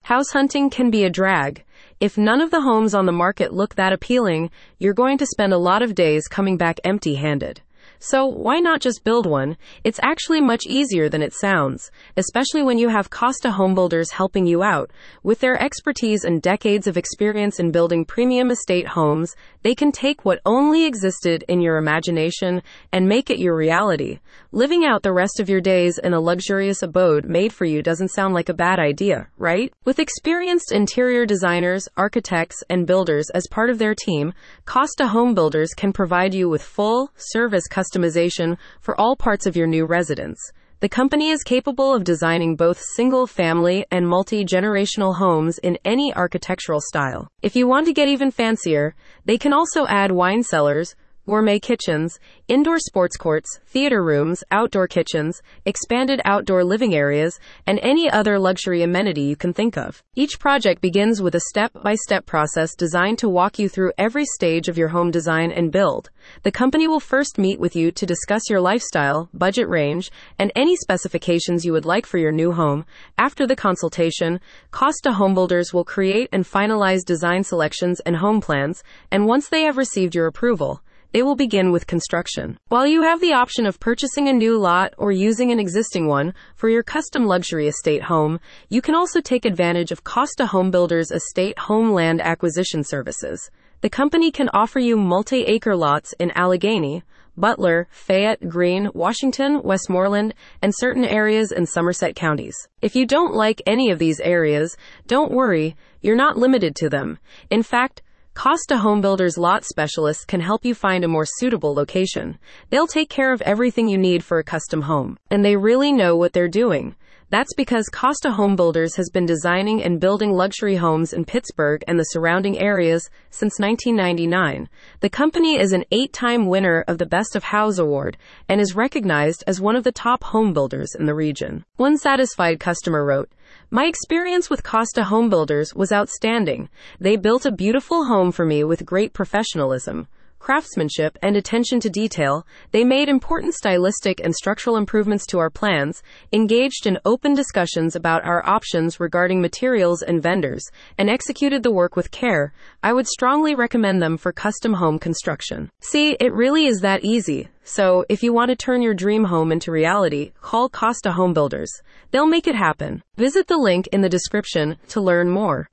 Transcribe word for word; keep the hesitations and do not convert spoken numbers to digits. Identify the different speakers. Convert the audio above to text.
Speaker 1: House hunting can be a drag. If none of the homes on the market look that appealing, you're going to spend a lot of days coming back empty-handed. So why not just build one? It's actually much easier than it sounds, especially when you have Costa Homebuilders helping you out. With their expertise and decades of experience in building premium estate homes, they can take what only existed in your imagination and make it your reality. Living out the rest of your days in a luxurious abode made for you doesn't sound like a bad idea, right? With experienced interior designers, architects, and builders as part of their team, Costa Homebuilders can provide you with full service customization for all parts of your new residence. The company is capable of designing both single-family and multi-generational homes in any architectural style. If you want to get even fancier, they can also add wine cellars, gourmet kitchens, indoor sports courts, theater rooms, outdoor kitchens, expanded outdoor living areas, and any other luxury amenity you can think of. Each project begins with a step-by-step process designed to walk you through every stage of your home design and build. The company will first meet with you to discuss your lifestyle, budget range, and any specifications you would like for your new home. After the consultation, Costa Homebuilders will create and finalize design selections and home plans, and once they have received your approval, they will begin with construction. While you have the option of purchasing a new lot or using an existing one for your custom luxury estate home, you can also take advantage of Costa Homebuilders' estate home land acquisition services. The company can offer you multi-acre lots in Allegheny, Butler, Fayette, Greene, Washington, Westmoreland, and certain areas in Somerset counties. If you don't like any of these areas, don't worry, you're not limited to them. In fact, Costa Homebuilders lot specialists can help you find a more suitable location. They'll take care of everything you need for a custom home, and they really know what they're doing. That's because Costa Homebuilders has been designing and building luxury homes in Pittsburgh and the surrounding areas since nineteen ninety-nine. The company is an eight-time winner of the Best of House Award and is recognized as one of the top home builders in the region. One satisfied customer wrote, "My experience with Costa Homebuilders was outstanding. They built a beautiful home for me with great professionalism, craftsmanship, and attention to detail. They made important stylistic and structural improvements to our plans, engaged in open discussions about our options regarding materials and vendors, and executed the work with care. I would strongly recommend them for custom home construction." See, it really is that easy. So, if you want to turn your dream home into reality, call Costa Homebuilders. They'll make it happen. Visit the link in the description to learn more.